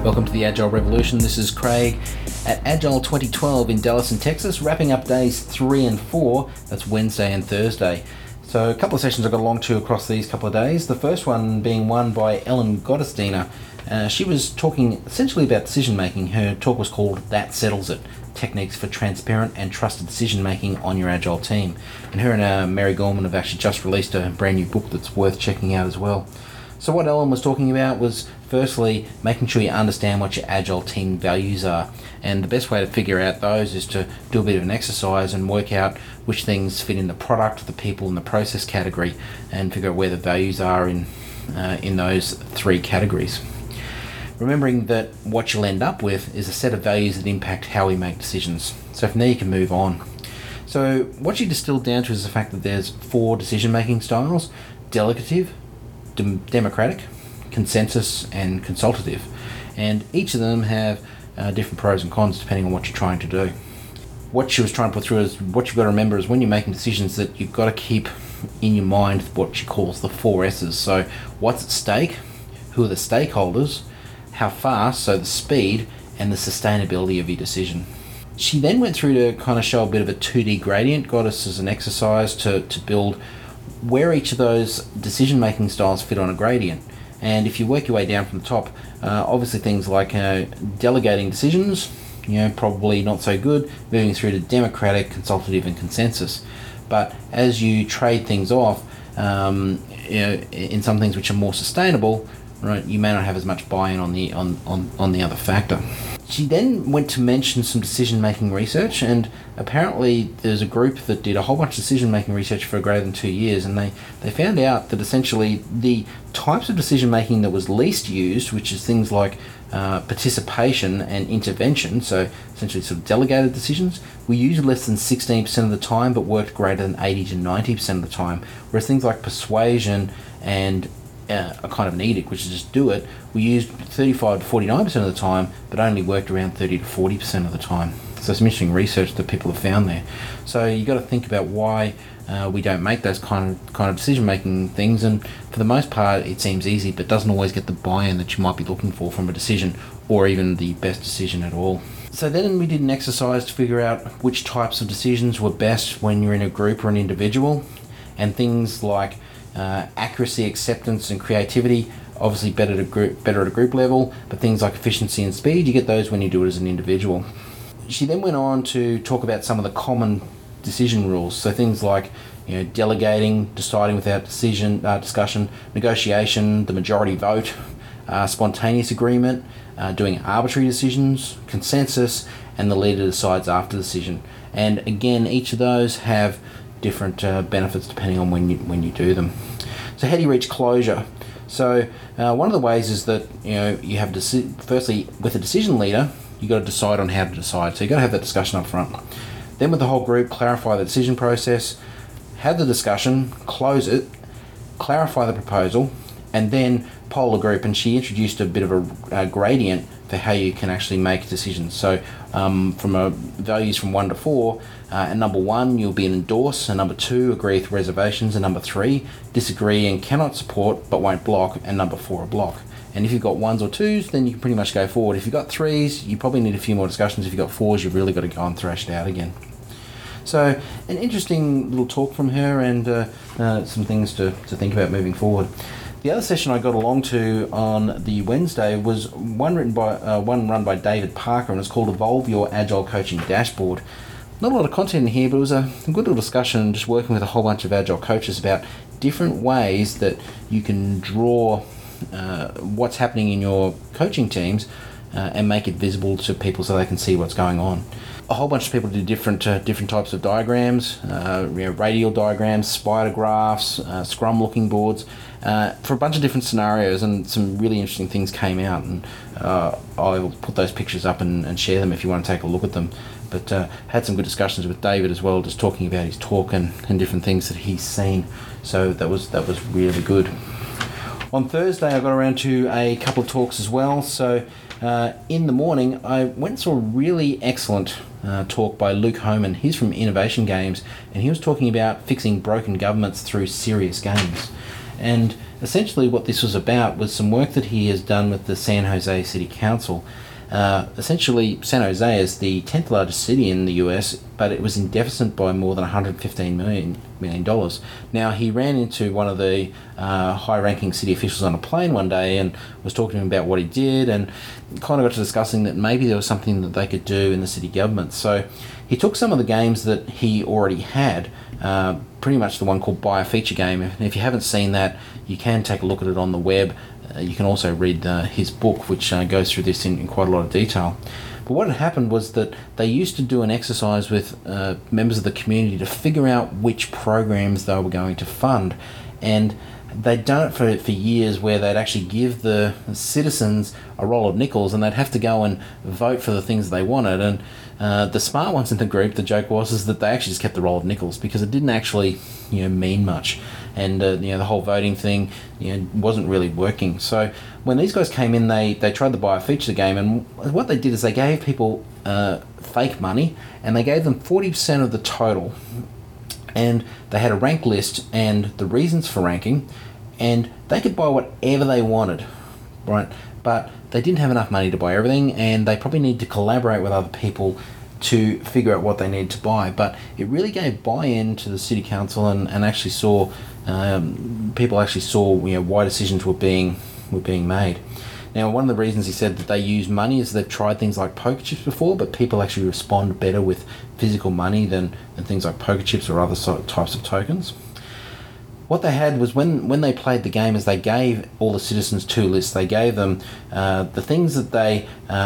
Welcome to the Agile Revolution. This is Craig at Agile 2012 in Dallas, Texas, wrapping up days 3 and 4. That's Wednesday and Thursday. So a couple of sessions I got along to across these couple of days. The first one being one by Ellen Gottesdiener. She was talking essentially about decision making. Her talk was called That Settles It: Techniques for Transparent and Trusted Decision Making on Your Agile Team. And her and Mary Gorman have actually just released a brand new book that's worth checking out as well. So what Ellen was talking about was firstly making sure you understand what your Agile team values are, and the best way to figure out those is to do a bit of an exercise and work out which things fit in the product, the people and the process category, and figure out where the values are in those three categories. Remembering that what you'll end up with is a set of values that impact how we make decisions. So from there you can move on. So what she distilled down to is the fact that there's 4 decision-making styles: delegative, democratic, consensus, and consultative. And each of them have different pros and cons depending on what you're trying to do. What she was trying to put through is what you've got to remember is when you're making decisions that you've got to keep in your mind what she calls the 4 S's. So what's at stake, who are the stakeholders, how fast, so the speed, and the sustainability of your decision. She then went through to kind of show a bit of a 2D gradient, got us as an exercise to build where each of those decision-making styles fit on a gradient. And if you work your way down from the top, obviously things like delegating decisions, probably not so good, moving through to democratic, consultative, and consensus. But as you trade things off, in some things which are more sustainable, right, you may not have as much buy-in on the other factor. She then went to mention some decision-making research, and apparently there's a group that did a whole bunch of decision-making research for greater than 2 years, and they found out that essentially the types of decision-making that was least used, which is things like participation and intervention, so essentially sort of delegated decisions, were used less than 16% of the time but worked greater than 80 to 90% of the time, whereas things like persuasion and a kind of an edict, which is just do it, we used 35 to 49% of the time, but only worked around 30 to 40% of the time. So some interesting research that people have found there. So you got to think about why we don't make those kind of decision-making things, and for the most part it seems easy, but doesn't always get the buy-in that you might be looking for from a decision, or even the best decision at all. So then we did an exercise to figure out which types of decisions were best when you're in a group or an individual, and things like accuracy, acceptance, and creativity, obviously better at a group level, but things like efficiency and speed, you get those when you do it as an individual. She then went on to talk about some of the common decision rules, so things like delegating, deciding without discussion, negotiation, the majority vote, spontaneous agreement, doing arbitrary decisions, consensus, and the leader decides after the decision. And again, each of those have different benefits depending on when you do them. So how do you reach closure? So one of the ways is that you have firstly with a decision leader, you got to decide on how to decide. So you got to have that discussion up front. Then with the whole group, clarify the decision process, have the discussion, close it, clarify the proposal, and then poll the group. And she introduced a bit of a gradient for how you can actually make decisions. So from values from 1 to 4, at number 1 you'll be an endorse, and number 2 agree with reservations, and number 3 disagree and cannot support but won't block, and number 4 a block. And if you've got 1s or 2s, then you can pretty much go forward. If you've got 3s, you probably need a few more discussions. If you've got 4s, you've really got to go and thrash it out again. So an interesting little talk from her, and some things to think about moving forward. The other session I got along to on the Wednesday was one run by David Parker, and it's called Evolve Your Agile Coaching Dashboard. Not a lot of content in here, but it was a good little discussion, just working with a whole bunch of Agile coaches about different ways that you can draw what's happening in your coaching teams and make it visible to people so they can see what's going on. A whole bunch of people did different types of diagrams, radial diagrams, spider graphs, scrum looking boards, for a bunch of different scenarios, and some really interesting things came out, and I will put those pictures up and share them if you want to take a look at them. But had some good discussions with David as well, just talking about his talk and different things that he's seen. So that was really good. On Thursday I got around to a couple of talks as well. So in the morning I went and saw a really excellent talk by Luke Homan. He's from Innovation Games, and he was talking about fixing broken governments through serious games. And essentially what this was about was some work that he has done with the San Jose City Council. Essentially, San Jose is the 10th largest city in the US, but it was in deficit by more than $115 million. Now, he ran into one of the high-ranking city officials on a plane one day and was talking to him about what he did, and kind of got to discussing that maybe there was something that they could do in the city government. So he took some of the games that he already had, pretty much the one called Buy a Feature Game. And if you haven't seen that, you can take a look at it on the web. You can also read his book, which goes through this in quite a lot of detail. But what had happened was that they used to do an exercise with members of the community to figure out which programs they were going to fund. And they'd done it for years, where they'd actually give the citizens a roll of nickels and they'd have to go and vote for the things they wanted. And the smart ones in the group, the joke was that they actually just kept the roll of nickels because it didn't actually mean much. And the whole voting thing wasn't really working. So when these guys came in, they tried to buy a feature game, and what they did is they gave people fake money, and they gave them 40% of the total. And they had a rank list and the reasons for ranking, and they could buy whatever they wanted, right? But they didn't have enough money to buy everything, and they probably need to collaborate with other people to figure out what they need to buy. But it really gave buy-in to the city council, and actually saw people actually saw why decisions were being made. Now, one of the reasons he said that they use money is they've tried things like poker chips before, but people actually respond better with physical money than things like poker chips or other types of tokens. What they had was when they played the game is they gave all the citizens two lists. They gave them the things that they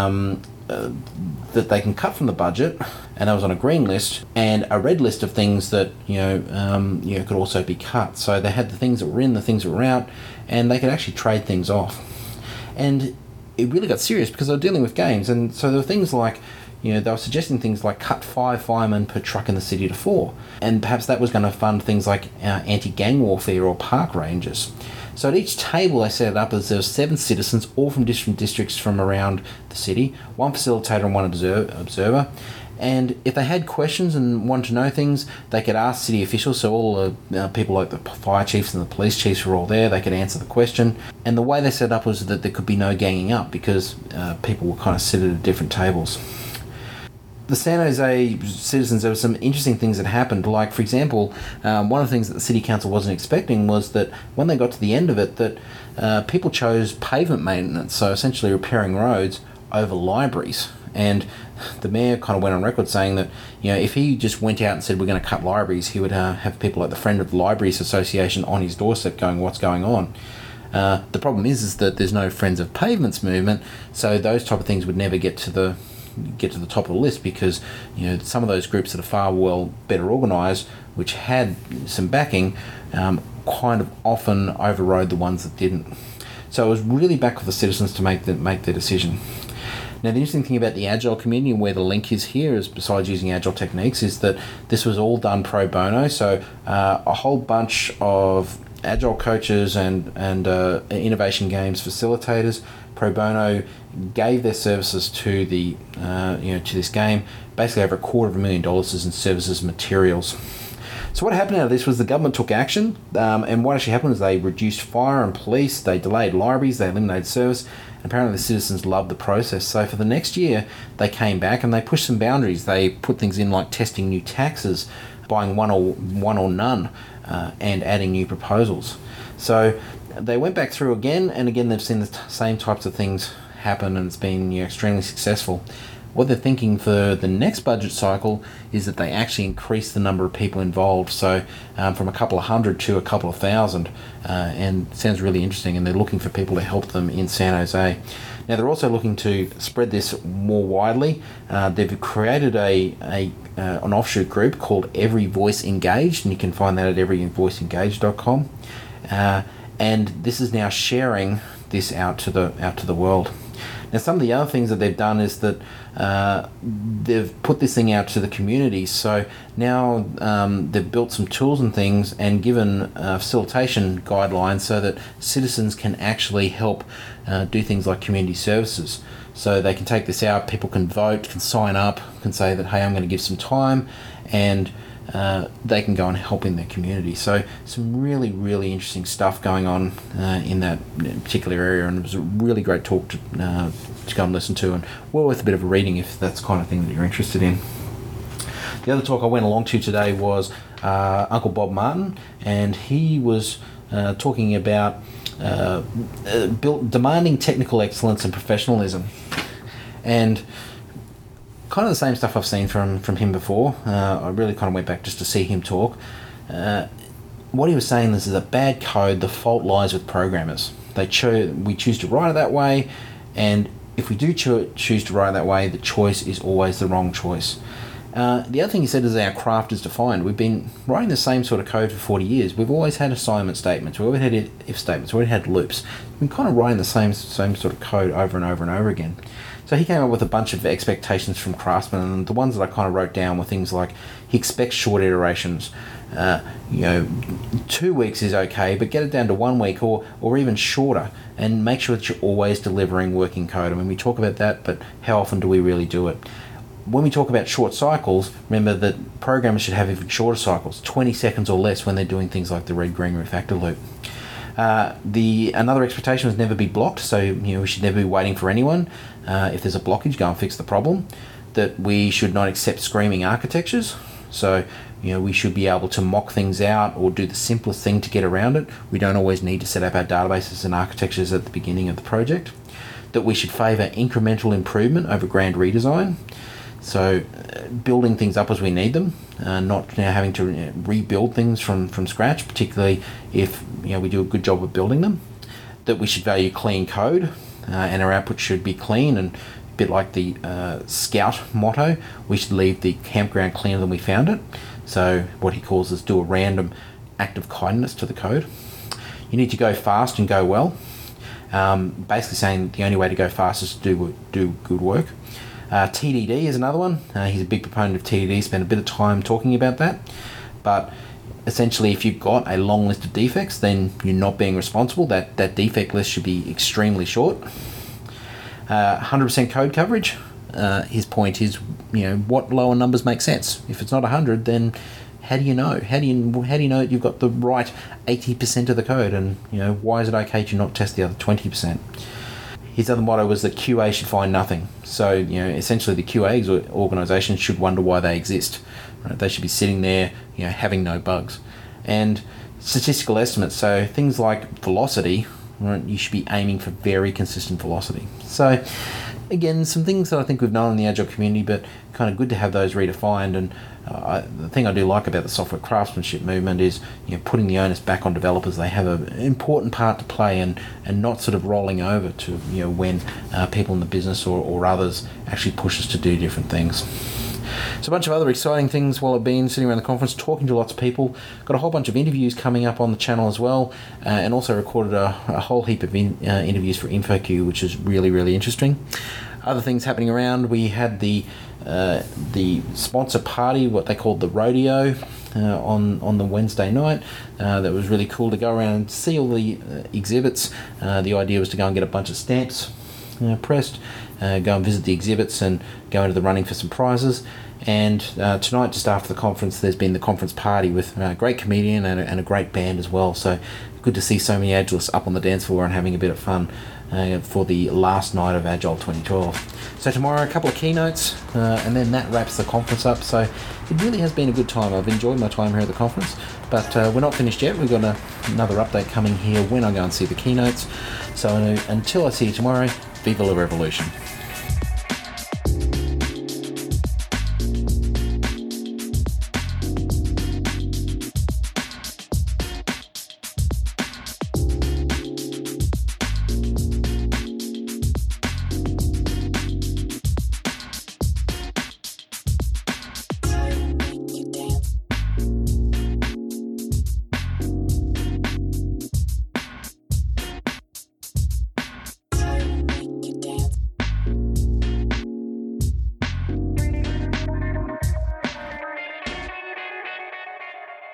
can cut from the budget, and that was on a green list, and a red list of things that could also be cut. So they had the things that were in, the things that were out, and they could actually trade things off. And it really got serious because they were dealing with games, and so there were things like, they were suggesting things like cut 5 firemen per truck in the city to 4, and perhaps that was going to fund things like anti-gang warfare or park rangers. So at each table they set it up as there were 7 citizens, all from different districts from around the city, 1 facilitator and 1 observer. And if they had questions and wanted to know things, they could ask city officials. So all the people like the fire chiefs and the police chiefs were all there. They could answer the question. And the way they set it up was that there could be no ganging up because people were kind of seated at different tables. The San Jose citizens, there were some interesting things that happened. Like, for example, one of the things that the city council wasn't expecting was that when they got to the end of it, that people chose pavement maintenance, so essentially repairing roads, over libraries. And the mayor kind of went on record saying that, if he just went out and said we're going to cut libraries, he would have people like the Friend of the Libraries Association on his doorstep going, what's going on? The problem is that there's no Friends of Pavements movement, so those type of things would never get to the top of the list because some of those groups that are far better organised, which had some backing, kind of often overrode the ones that didn't. So it was really back with the citizens to make their decision. Now, the interesting thing about the Agile community and where the link is here, is besides using Agile techniques, is that this was all done pro bono. So a whole bunch of Agile coaches and innovation games facilitators pro bono gave their services to the to this game, basically over $250,000 in services materials. So what happened out of this was the government took action, and what actually happened is they reduced fire and police, they delayed libraries, they eliminated service, and apparently the citizens loved the process. So for the next year, they came back and they pushed some boundaries. They put things in like testing new taxes, buying one or none, and adding new proposals. So they went back through again, and again they've seen the same types of things happen, and it's been extremely successful. What they're thinking for the next budget cycle is that they actually increase the number of people involved, so from a couple of hundred to a couple of thousand, and it sounds really interesting, and they're looking for people to help them in San Jose. Now they're also looking to spread this more widely. They've created an offshoot group called Every Voice Engaged, and you can find that at everyvoiceengaged.com. And this is now sharing this out to the world. Now, some of the other things that they've done is that they've put this thing out to the community. So now they've built some tools and things and given facilitation guidelines so that citizens can actually help do things like community services. So they can take this out, people can vote, can sign up, can say that, hey, I'm going to give some time, and they can go and help in their community. So some really, really interesting stuff going on in that particular area, and it was a really great talk to go and listen to, and well worth a bit of a reading if that's the kind of thing that you're interested in. The other talk I went along to today was Uncle Bob Martin, and he was talking about demanding technical excellence and professionalism, and kind of the same stuff I've seen from him before. I really kind of went back just to see him talk. What he was saying is that bad code, the fault lies with programmers. We choose to write it that way, and if we do choose to write it that way, the choice is always the wrong choice. The other thing he said is our craft is defined. We've been writing the same sort of code for 40 years. We've always had assignment statements. We've always had if statements. We've always had loops. We've been kind of writing the same sort of code over and over and over again. So he came up with a bunch of expectations from craftsmen, and the ones that I kind of wrote down were things like he expects short iterations. 2 weeks is okay, but get it down to 1 week or even shorter, and make sure that you're always delivering working code. I mean, we talk about that, but how often do we really do it? When we talk about short cycles, remember that programmers should have even shorter cycles, 20 seconds or less when they're doing things like the read, green, refactor loop. Another expectation was never be blocked, so we should never be waiting for anyone. If there's a blockage, go and fix the problem. That we should not accept screaming architectures, so we should be able to mock things out or do the simplest thing to get around it. We don't always need to set up our databases and architectures at the beginning of the project. That we should favour incremental improvement over grand redesign. So building things up as we need them, not having to rebuild things from scratch, particularly if we do a good job of building them. That we should value clean code, and our output should be clean, and a bit like the Scout motto, we should leave the campground cleaner than we found it. So what he calls is do a random act of kindness to the code. You need to go fast and go well. Basically saying the only way to go fast is to do good work. TDD is another one. He's a big proponent of TDD, spent a bit of time talking about that. But essentially, if you've got a long list of defects, then you're not being responsible. That defect list should be extremely short. 100% code coverage. His point is, what lower numbers make sense? If it's not 100, then how do you know? How do you know that you've got the right 80% of the code? And why is it okay to not test the other 20%? His other motto was that QA should find nothing. So, essentially the QA organization should wonder why they exist. Right? They should be sitting there, having no bugs. And statistical estimates, so things like velocity, right? You should be aiming for very consistent velocity. So, again, some things that I think we've known in the Agile community, but kind of good to have those redefined. And the thing I do like about the software craftsmanship movement is putting the onus back on developers. They have an important part to play, and not sort of rolling over to when people in the business or others actually push us to do different things. So a bunch of other exciting things while I've been sitting around the conference talking to lots of people. Got a whole bunch of interviews coming up on the channel as well, and also recorded a whole heap of interviews for InfoQ, which is really, really interesting. Other things happening around, we had the sponsor party, what they called the rodeo, on the Wednesday night. That was really cool to go around and see all the exhibits. The idea was to go and get a bunch of stamps pressed, go and visit the exhibits and go into the running for some prizes. And tonight, just after the conference, there's been the conference party with a great comedian and a great band as well. So good to see so many Agilists up on the dance floor and having a bit of fun for the last night of Agile 2012. So tomorrow, a couple of keynotes, and then that wraps the conference up. So it really has been a good time. I've enjoyed my time here at the conference, but we're not finished yet. We've got another update coming here when I go and see the keynotes. So until I see you tomorrow, viva la revolution.